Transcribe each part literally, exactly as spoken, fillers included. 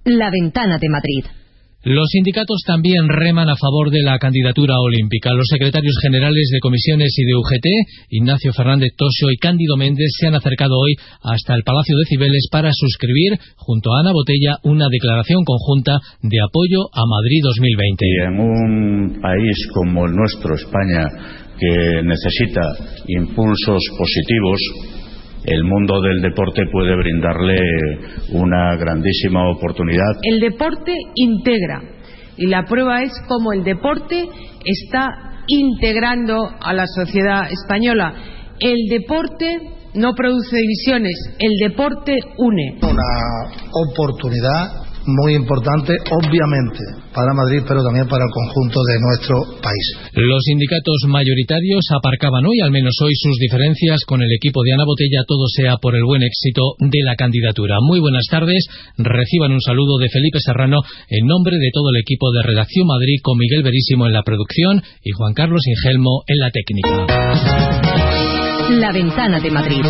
La Ventana de Madrid. Los sindicatos también reman a favor de la candidatura olímpica. Los secretarios generales de comisiones y de U G T, Ignacio Fernández Toxo y Cándido Méndez, se han acercado hoy hasta el Palacio de Cibeles para suscribir, junto a Ana Botella, una declaración conjunta de apoyo a Madrid dos mil veinte. Y en un país como el nuestro, España, que necesita impulsos positivos, el mundo del deporte puede brindarle una grandísima oportunidad. El deporte integra, y la prueba es cómo el deporte está integrando a la sociedad española. El deporte no produce divisiones, el deporte une. Una oportunidad muy importante, obviamente, para Madrid, pero también para el conjunto de nuestro país. Los sindicatos mayoritarios aparcaban hoy, al menos hoy, sus diferencias con el equipo de Ana Botella, todo sea por el buen éxito de la candidatura. Muy buenas tardes, reciban un saludo de Felipe Serrano en nombre de todo el equipo de Redacción Madrid, con Miguel Verísimo en la producción y Juan Carlos Ingelmo en la técnica. La Ventana de Madrid.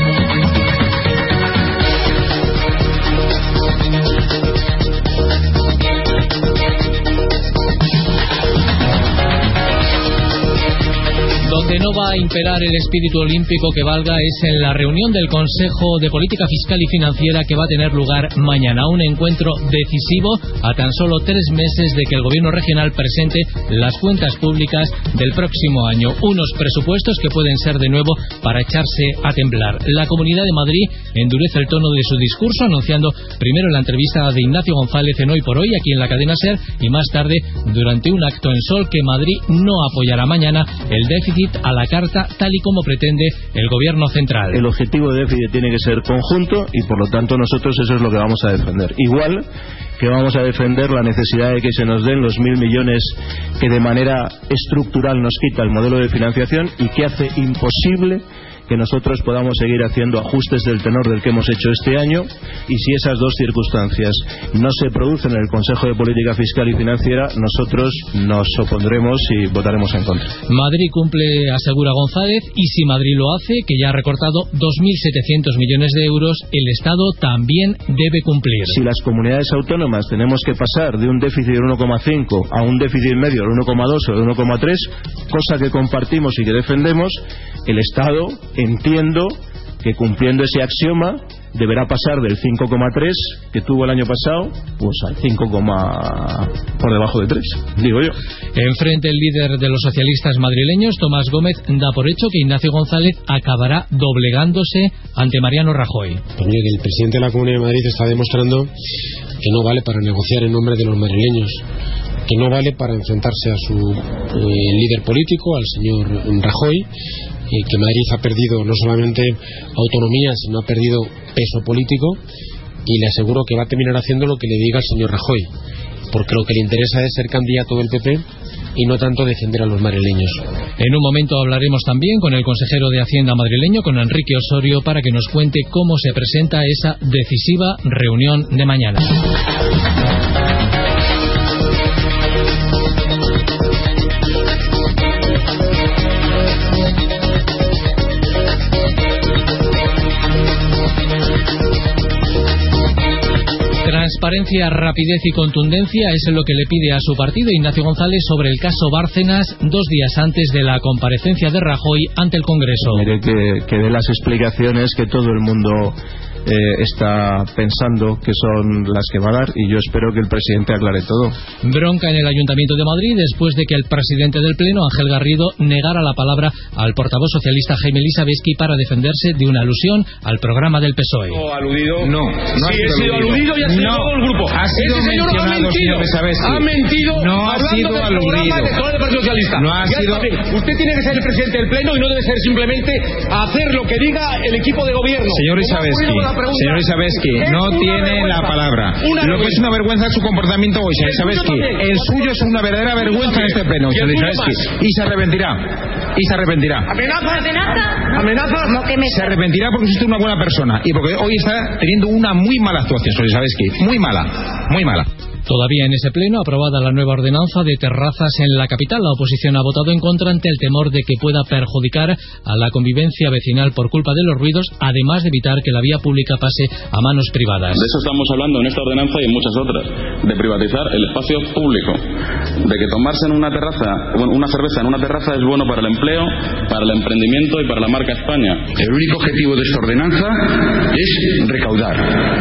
Donde no va a imperar el espíritu olímpico que valga es en la reunión del Consejo de Política Fiscal y Financiera que va a tener lugar mañana. Un encuentro decisivo a tan solo tres meses de que el Gobierno regional presente las cuentas públicas del próximo año. Unos presupuestos que pueden ser de nuevo para echarse a temblar. La Comunidad de Madrid endurece el tono de su discurso, anunciando primero la entrevista de Ignacio González en Hoy por Hoy, aquí en la cadena SER, y más tarde, durante un acto en Sol, que Madrid no apoyará mañana el déficit a la carta, tal y como pretende el Gobierno central. El objetivo de déficit tiene que ser conjunto y, por lo tanto, nosotros eso es lo que vamos a defender. Igual que vamos a defender la necesidad de que se nos den los mil millones que de manera estructural nos quita el modelo de financiación y que hace imposible que nosotros podamos seguir haciendo ajustes del tenor del que hemos hecho este año, y si esas dos circunstancias no se producen en el Consejo de Política Fiscal y Financiera, nosotros nos opondremos y votaremos en contra. Madrid cumple, asegura González, y si Madrid lo hace, que ya ha recortado dos mil setecientos millones de euros, el Estado también debe cumplir. Si las comunidades autónomas tenemos que pasar de un déficit del uno coma cinco a un déficit medio del uno coma dos o del uno coma tres, cosa que compartimos y que defendemos, el Estado, entiendo que cumpliendo ese axioma deberá pasar del cinco coma tres que tuvo el año pasado pues al cinco, por debajo de tres, digo yo. Enfrente, el líder de los socialistas madrileños, Tomás Gómez, da por hecho que Ignacio González acabará doblegándose ante Mariano Rajoy. Pues mire, que el presidente de la Comunidad de Madrid está demostrando que no vale para negociar en nombre de los madrileños, que no vale para enfrentarse a su eh, líder político, al señor Rajoy, y que Madrid ha perdido no solamente autonomía, sino ha perdido peso político, y le aseguro que va a terminar haciendo lo que le diga el señor Rajoy, porque lo que le interesa es ser candidato del P P y no tanto defender a los madrileños. En un momento hablaremos también con el consejero de Hacienda madrileño, con Enrique Osorio, para que nos cuente cómo se presenta esa decisiva reunión de mañana. Transparencia, rapidez y contundencia es lo que le pide a su partido Ignacio González sobre el caso Bárcenas, dos días antes de la comparecencia de Rajoy ante el Congreso. Mire que, que dé las explicaciones que todo el mundo eh, está pensando que son las que va a dar, y yo espero que el presidente aclare todo. Bronca en el Ayuntamiento de Madrid después de que el presidente del Pleno, Ángel Garrido, negara la palabra al portavoz socialista Jaime Elisabetsky para defenderse de una alusión al programa del P S O E. ¿O aludido? No, no sí, ha sido aludido. aludido y ha sido no, todo el grupo. Ha sido Ese señor mencionado, ha mentido, señor ha mentido, no ha sido del aludido. programa del Partido Socialista. No ha ya sido... Usted tiene que ser el presidente del Pleno y no debe ser simplemente hacer lo que diga el equipo de gobierno. Señor Elisabetsky, señor Elisabetsky, no tiene la palabra. Lo que es una vergüenza es su comportamiento hoy, señor Elisabetsky. El suyo es una verdadera vergüenza en este pleno, señor Elisabetsky. Y se arrepentirá. Y se arrepentirá. ¿Amenaza? ¿Amenaza? ¿Amenaza? Lo que me... Se arrepentirá porque es usted una buena persona y porque hoy está teniendo una muy mala actuación, señor Elisabetsky. Muy mala. Muy mala. Todavía en ese pleno, aprobada la nueva ordenanza de terrazas en la capital. La oposición ha votado en contra ante el temor de que pueda perjudicar a la convivencia vecinal por culpa de los ruidos, además de evitar que la vía pública pase a manos privadas. De eso estamos hablando en esta ordenanza y en muchas otras, de privatizar el espacio público, de que tomarse en una terraza, bueno, una cerveza en una terraza es bueno para el empleo, para el emprendimiento y para la marca España. El único objetivo de esta ordenanza es recaudar,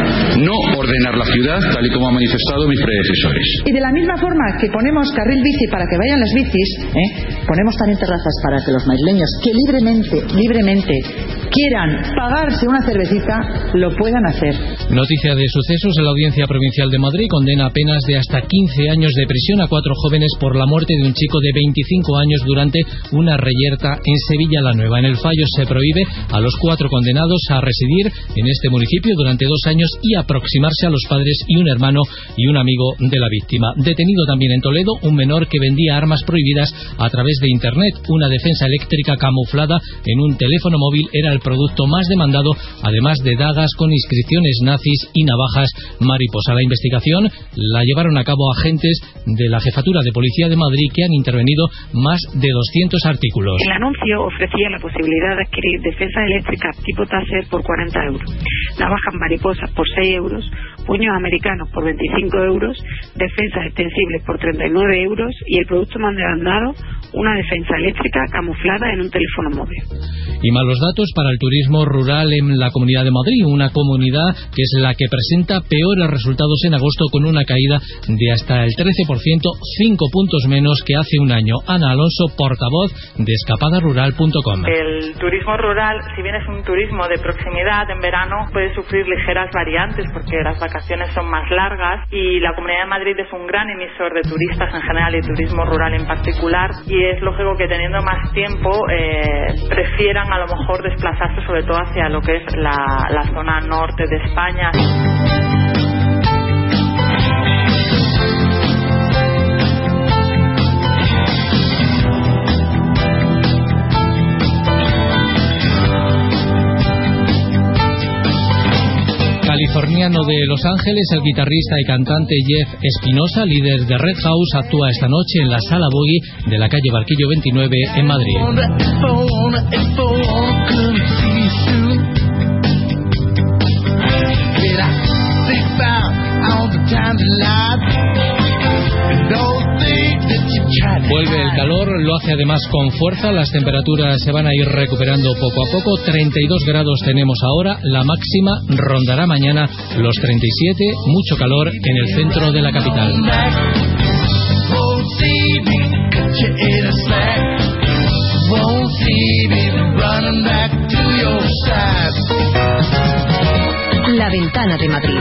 no ordenar la ciudad tal y como han manifestado mis predecesores. Y de la misma forma que ponemos carril bici para que vayan las bicis, ¿eh? ponemos también terrazas para que los madrileños que libremente, libremente quieran pagarse una cervecita, lo puedan hacer. Noticia de sucesos: la Audiencia Provincial de Madrid condena penas de hasta quince años de prisión a cuatro jóvenes por la muerte de un chico de veinticinco años durante una reyerta en Sevilla la Nueva. En el fallo se prohíbe a los cuatro condenados a residir en este municipio durante dos años y aproximarse a los padres y un hermano y un amigo de la víctima. Detenido también en Toledo un menor que vendía armas prohibidas a través de Internet. Una defensa eléctrica camuflada en un teléfono móvil era el producto más demandado, además de dagas con inscripciones nazis y navajas mariposa. La investigación la llevaron a cabo agentes de la Jefatura de Policía de Madrid, que han intervenido más de doscientos artículos. El anuncio ofrecía la posibilidad de adquirir defensa eléctrica tipo taser por cuarenta euros, navajas mariposas por seis euros, puños americanos por veinticinco euros, defensas extensibles por treinta y nueve euros y el producto más demandado, una defensa eléctrica camuflada en un teléfono móvil. Y malos datos para el turismo rural en la Comunidad de Madrid, una comunidad que es la que presenta peores resultados en agosto, con una caída de hasta el trece por ciento, cinco puntos menos que hace un año. Ana Alonso, portavoz de escapada rural punto com. El turismo rural, si bien es un turismo de proximidad, en verano puede sufrir ligeras variantes porque las vacaciones son más largas y la Comunidad de Madrid es un gran emisor de turistas en general y turismo rural en particular, y es lógico que teniendo más tiempo eh, prefieran a lo mejor desplazarse sobre todo hacia lo que es la, la zona norte de España. Californiano de Los Ángeles, el guitarrista y cantante Jeff Espinosa, líder de Red House, actúa esta noche en la Sala Boogie de la calle Barquillo veintinueve en Madrid. Vuelve el calor, lo hace además con fuerza. Las temperaturas se van a ir recuperando poco a poco. treinta y dos grados tenemos ahora, la máxima rondará mañana los treinta y siete, mucho calor en el centro de la capital. La Ventana de Madrid.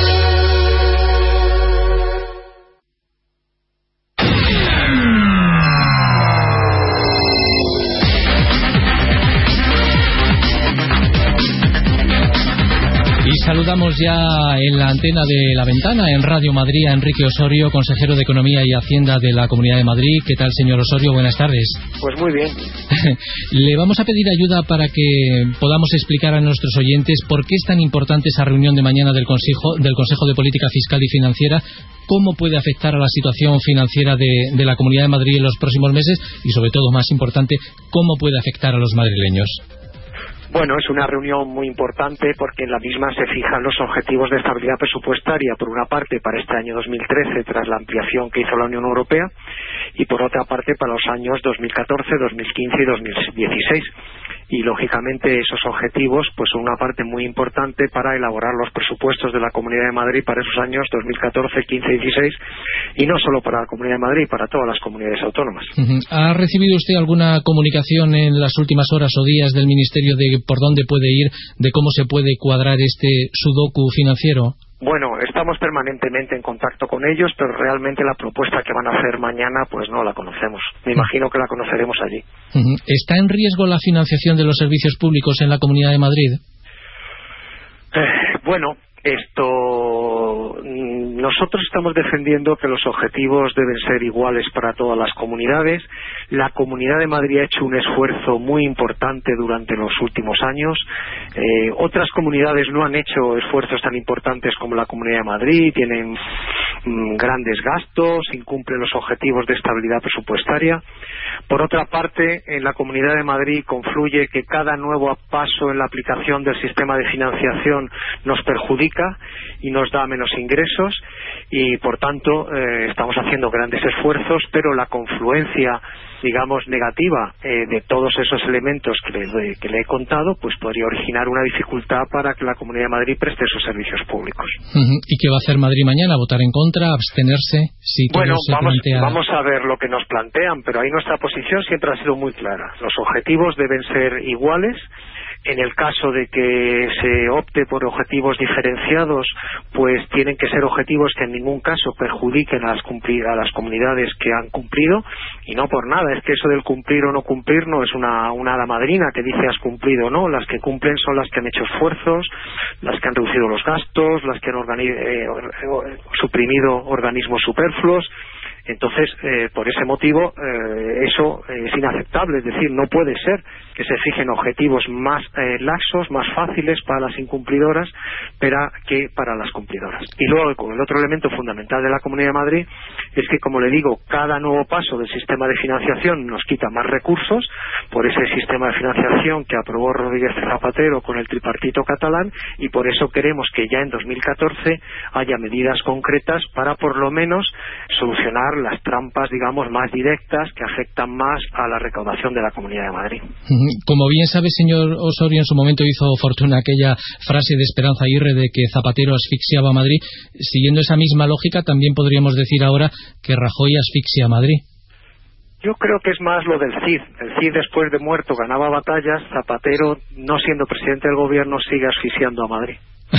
Saludamos ya en la antena de La Ventana, en Radio Madrid, a Enrique Osorio, consejero de Economía y Hacienda de la Comunidad de Madrid. ¿Qué tal, señor Osorio? Buenas tardes. Pues muy bien. Le vamos a pedir ayuda para que podamos explicar a nuestros oyentes por qué es tan importante esa reunión de mañana del Consejo, del Consejo de Política Fiscal y Financiera, cómo puede afectar a la situación financiera de, de la Comunidad de Madrid en los próximos meses y, sobre todo, más importante, cómo puede afectar a los madrileños. Bueno, es una reunión muy importante porque en la misma se fijan los objetivos de estabilidad presupuestaria, por una parte para este año dos mil trece tras la ampliación que hizo la Unión Europea, y por otra parte para los años dos mil catorce, dos mil quince y dos mil dieciséis. Y lógicamente esos objetivos pues son una parte muy importante para elaborar los presupuestos de la Comunidad de Madrid para esos años dos mil catorce, quince y dieciséis, y no solo para la Comunidad de Madrid, para todas las comunidades autónomas. Uh-huh. ¿Ha recibido usted alguna comunicación en las últimas horas o días del Ministerio de por dónde puede ir, de cómo se puede cuadrar este sudoku financiero? Bueno, estamos permanentemente en contacto con ellos, pero realmente la propuesta que van a hacer mañana pues no la conocemos. Me imagino que la conoceremos allí. Uh-huh. ¿Está en riesgo la financiación de los servicios públicos en la Comunidad de Madrid? Eh, bueno, esto nosotros estamos defendiendo que los objetivos deben ser iguales para todas las comunidades. La Comunidad de Madrid ha hecho un esfuerzo muy importante durante los últimos años. Eh, otras comunidades no han hecho esfuerzos tan importantes como la Comunidad de Madrid, tienen mmm, grandes gastos, incumple los objetivos de estabilidad presupuestaria. Por otra parte, en la Comunidad de Madrid confluye que cada nuevo paso en la aplicación del sistema de financiación nos perjudica y nos da menos ingresos y, por tanto, eh, estamos haciendo grandes esfuerzos, pero la confluencia, digamos, negativa eh, de todos esos elementos que le, que le he contado, pues podría originar una dificultad para que la Comunidad de Madrid preste sus servicios públicos. Uh-huh. ¿Y qué va a hacer Madrid mañana? ¿Votar en contra? ¿Abstenerse? Si todo bueno, se vamos, plantea... vamos a ver lo que nos plantean, pero ahí nuestra posición siempre ha sido muy clara. Los objetivos deben ser iguales. En el caso de que se opte por objetivos diferenciados, pues tienen que ser objetivos que en ningún caso perjudiquen a las, a las comunidades que han cumplido, y no por nada. Es que eso del cumplir o no cumplir no es una, una hada madrina que dice has cumplido o no. Las que cumplen son las que han hecho esfuerzos, las que han reducido los gastos, las que han organi- eh, suprimido organismos superfluos. Entonces, eh, por ese motivo, eh, eso es inaceptable. Es decir, no puede ser que se fijen objetivos más eh, laxos, más fáciles para las incumplidoras, pero que para las cumplidoras. Y luego, el otro elemento fundamental de la Comunidad de Madrid es que, como le digo, cada nuevo paso del sistema de financiación nos quita más recursos por ese sistema de financiación que aprobó Rodríguez Zapatero con el tripartito catalán, y por eso queremos que ya en dos mil catorce haya medidas concretas para, por lo menos, solucionar las trampas, digamos, más directas que afectan más a la recaudación de la Comunidad de Madrid. Como bien sabe, señor Osorio, en su momento hizo fortuna aquella frase de Esperanza Aguirre de que Zapatero asfixiaba a Madrid. Siguiendo esa misma lógica, también podríamos decir ahora que Rajoy asfixia a Madrid. Yo creo que es más lo del Cid. El Cid, después de muerto, ganaba batallas. Zapatero, no siendo presidente del gobierno, sigue asfixiando a Madrid.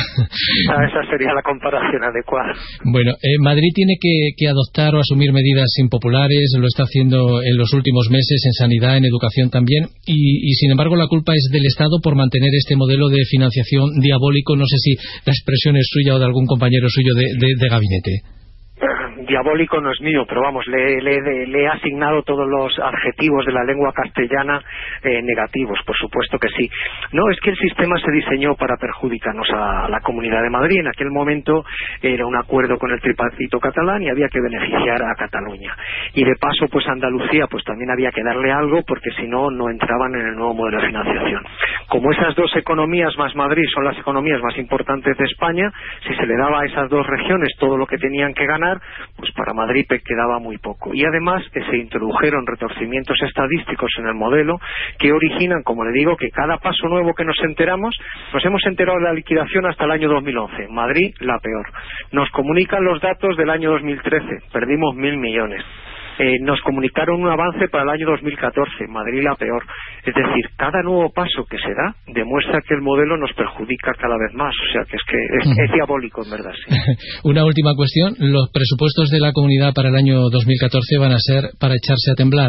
Esa sería la comparación adecuada. Bueno, eh, Madrid tiene que, que adoptar o asumir medidas impopulares, lo está haciendo en los últimos meses en sanidad, en educación también, y, y sin embargo la culpa es del Estado por mantener este modelo de financiación diabólico. No sé si la expresión es suya o de algún compañero suyo de, de, de gabinete. Diabólico no es mío, pero vamos, le, le, le he asignado todos los adjetivos de la lengua castellana eh, negativos, por supuesto que sí. No, es que el sistema se diseñó para perjudicarnos a la Comunidad de Madrid. En aquel momento era un acuerdo con el tripartito catalán y había que beneficiar a Cataluña. Y de paso, pues Andalucía, pues también había que darle algo, porque si no, no entraban en el nuevo modelo de financiación. Como esas dos economías más Madrid son las economías más importantes de España, si se le daba a esas dos regiones todo lo que tenían que ganar, pues para Madrid quedaba muy poco. Y además que se introdujeron retorcimientos estadísticos en el modelo que originan, como le digo, que cada paso nuevo que nos enteramos, nos hemos enterado de la liquidación hasta el año dos mil once. Madrid, la peor. Nos comunican los datos del año dos mil trece. Perdimos mil millones. Eh, nos comunicaron un avance para el año dos mil catorce, Madrid la peor. Es decir, cada nuevo paso que se da demuestra que el modelo nos perjudica cada vez más. O sea, que es que es, es diabólico, en verdad. Sí. Una última cuestión. ¿Los presupuestos de la comunidad para el año dos mil catorce van a ser para echarse a temblar?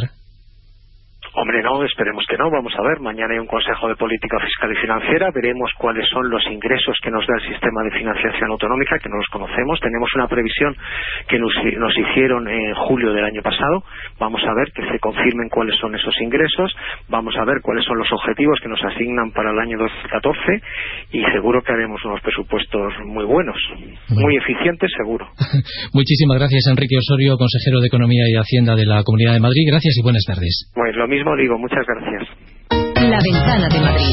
Hombre, no, esperemos que no. Vamos a ver, mañana hay un Consejo de Política Fiscal y Financiera, veremos cuáles son los ingresos que nos da el sistema de financiación autonómica, que no los conocemos. Tenemos una previsión que nos, nos hicieron en julio del año pasado. Vamos a ver que se confirmen cuáles son esos ingresos, vamos a ver cuáles son los objetivos que nos asignan para el año dos mil catorce, y seguro que haremos unos presupuestos muy buenos, muy eficientes, seguro. Muchísimas gracias, Enrique Osorio, consejero de Economía y Hacienda de la Comunidad de Madrid. Gracias y buenas tardes. Bueno, lo mismo digo, muchas gracias. La Ventana de Madrid.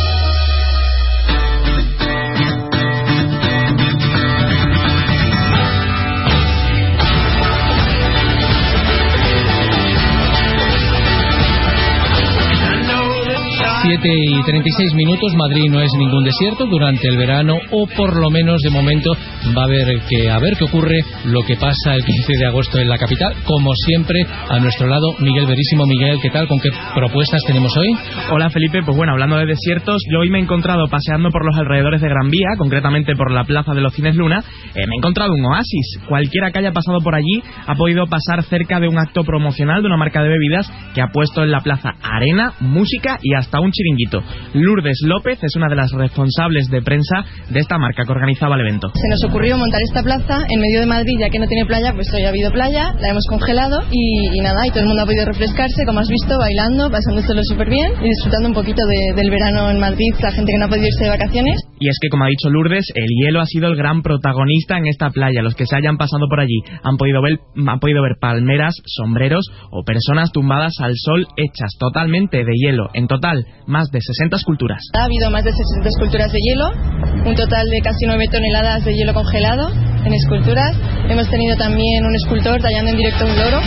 siete y treinta y seis minutos. Madrid no es ningún desierto durante el verano, o por lo menos de momento va a haber que a ver qué ocurre, lo que pasa el quince de agosto en la capital. Como siempre, a nuestro lado Miguel Verísimo. Miguel, ¿qué tal? ¿Con qué propuestas tenemos hoy? Hola Felipe, pues bueno, hablando de desiertos, yo hoy me he encontrado paseando por los alrededores de Gran Vía, concretamente por la Plaza de los Cines Luna, eh, me he encontrado un oasis. Cualquiera que haya pasado por allí ha podido pasar cerca de un acto promocional de una marca de bebidas que ha puesto en la plaza arena, música y hasta un chiringuito Chiringuito. Lourdes López es una de las responsables de prensa de esta marca que organizaba el evento. Se nos ocurrió montar esta plaza en medio de Madrid, ya que no tiene playa, pues hoy ha habido playa, la hemos congelado y, y nada, y todo el mundo ha podido refrescarse, como has visto, bailando, pasándoselo súper bien y disfrutando un poquito de, del verano en Madrid, la gente que no ha podido irse de vacaciones. Y es que, como ha dicho Lourdes, el hielo ha sido el gran protagonista en esta playa. Los que se hayan pasado por allí han podido ver, han podido ver palmeras, sombreros o personas tumbadas al sol hechas totalmente de hielo. En total, más de sesenta esculturas. Ha habido más de sesenta esculturas de hielo, un total de casi nueve toneladas de hielo congelado en esculturas. Hemos tenido también un escultor tallando en directo un loro.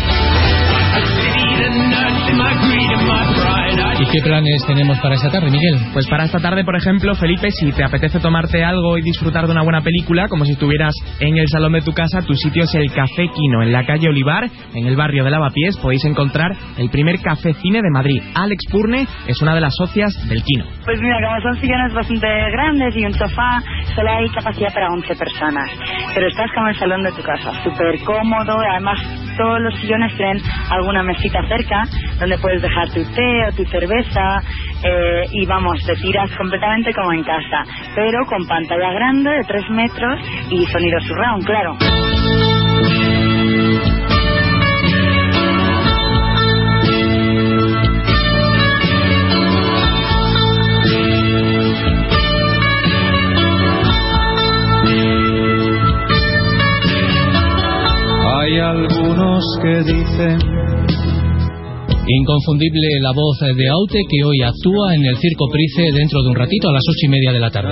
¿Y qué planes tenemos para esta tarde, Miguel? Pues para esta tarde, por ejemplo, Felipe, si te apetece tomarte algo y disfrutar de una buena película, como si estuvieras en el salón de tu casa, tu sitio es el Café Quino, en la calle Olivar, en el barrio de Lavapiés. Podéis encontrar el primer café cine de Madrid. Alex Purne es una de las socias del Quino. Pues mira, como son sillones bastante grandes y un sofá, solo hay capacidad para once personas. Pero estás como en el salón de tu casa, súper cómodo. Además, todos los sillones tienen alguna mesita cerca donde puedes dejar tu té o tu cerveza eh, y vamos, te tiras completamente como en casa, pero con pantalla grande de tres metros y sonido surround, claro. Hay algunos que dicen... Inconfundible la voz de Aute, que hoy actúa en el Circo Price dentro de un ratito a las ocho y media de la tarde.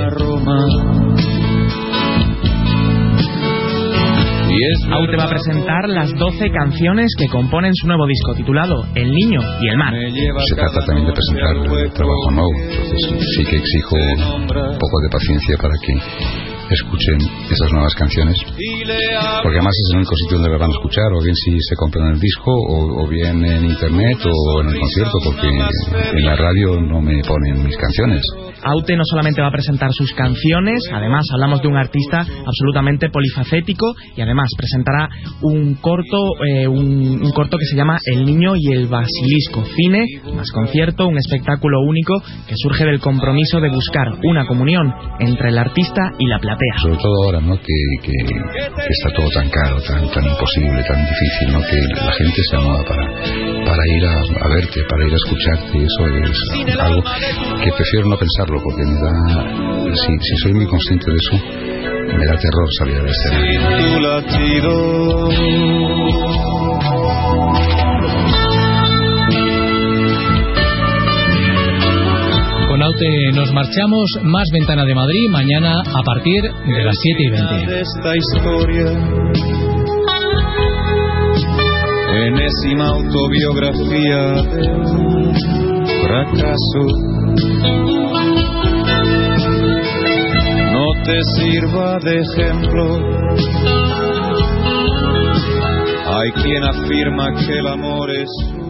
Aute va a presentar las doce canciones que componen su nuevo disco titulado El Niño y el Mar. Se trata también de presentar trabajo nuevo, entonces sí que exijo un poco de paciencia para que escuchen esas nuevas canciones, porque además es el único sitio donde las van a escuchar, o bien si se compran el disco, o, o bien en internet o en el concierto, porque en la radio no me ponen mis canciones. Aute no solamente va a presentar sus canciones, además hablamos de un artista absolutamente polifacético y además presentará un corto, eh, un, un corto que se llama El Niño y el Basilisco, cine más concierto, un espectáculo único que surge del compromiso de buscar una comunión entre el artista y la platea. Sobre todo ahora, ¿no? Que, que, que está todo tan caro, tan, tan imposible, tan difícil, ¿no? Que la gente se mueva para, para ir a, a verte, para ir a escucharte, y eso es algo que prefiero no pensarlo, porque me da, si, si soy muy consciente de eso, me da terror salir al escenario. Con Aute nos marchamos. Más Ventana de Madrid mañana a partir de las siete y veinte. Esta historia, enésima autobiografía de un fracaso, no te sirva de ejemplo. Hay quien afirma que el amor es